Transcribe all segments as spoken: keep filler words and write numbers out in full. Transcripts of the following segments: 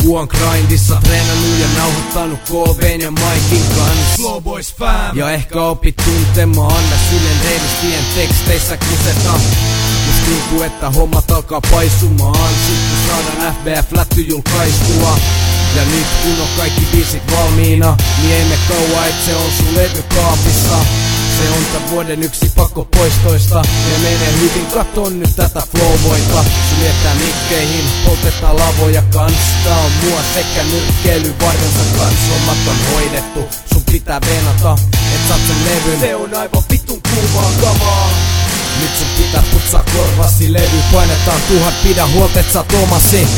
Ku on grindissa treenannut ja nauhoittanut K V:n ja Mikein kans Flow Boys fam. Ja ehkä opit tuntemaan mä sylen reilistien teksteissä kuseta. Must tuntuu että hommat alkaa paisumaan. Sit kun saadaan F B F-lätty julkaistua. Ja nyt kun on kaikki biisit valmiina, niin ei me kauaa et se on sun levykaapissa. Se on tän vuoden yksi pakko poistoista. Ja menee hyvin, katon nyt tätä flowboita. Suljetään mikkeihin, poltetaan lavoja kans. Tää on mua sekä nyrkkeily varjonsa kans. Hommat on hoidettu, sun pitää venata, et saat sen levyn. Se on aivan vittun kuumaa kamaa. Nyt sun pitää putsaa korvasi levy. Painetaan tuhat, pidä huolta et saat omasi.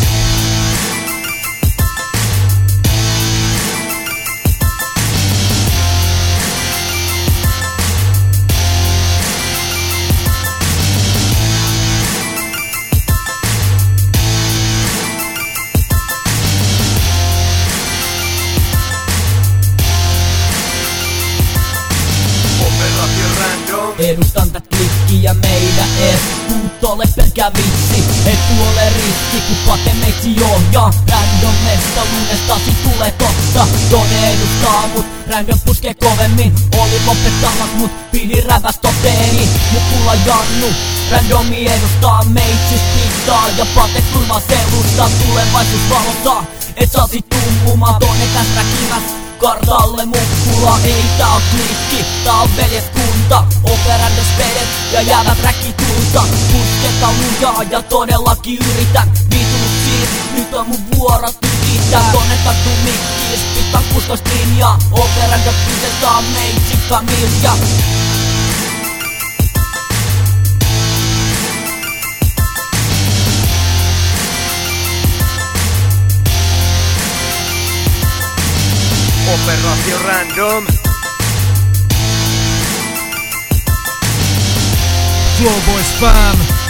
Edustan tät klikkiä meidä ees Puut ole pelkää vitsi, et tuole riski Kun pate meitsi johjaa Random mesta lunestasi tulee totta Tone edustaa mut, random puskee kovemmin Oli lopettamas mut, pidi räväs toteeni Mukulla Jannu, randomi edustaa meitsis pitää Ja pate kulma selustaa tulevaisuus valossa Et saasi tumpumaan Tone täs räkimäs kartalle mukkula, ei tää on klikki, tää on veljeskunta Operandos vedet ja jäävät räkkitulta Pusketa lujaa ja todellakin yritän Vitut siis, nyt on mun vuoro tykitää Tonne tattu mikkis, pitää puskost linjaa Operandos pytetään meitsi familja Operaatio Random. Flow Boys fam.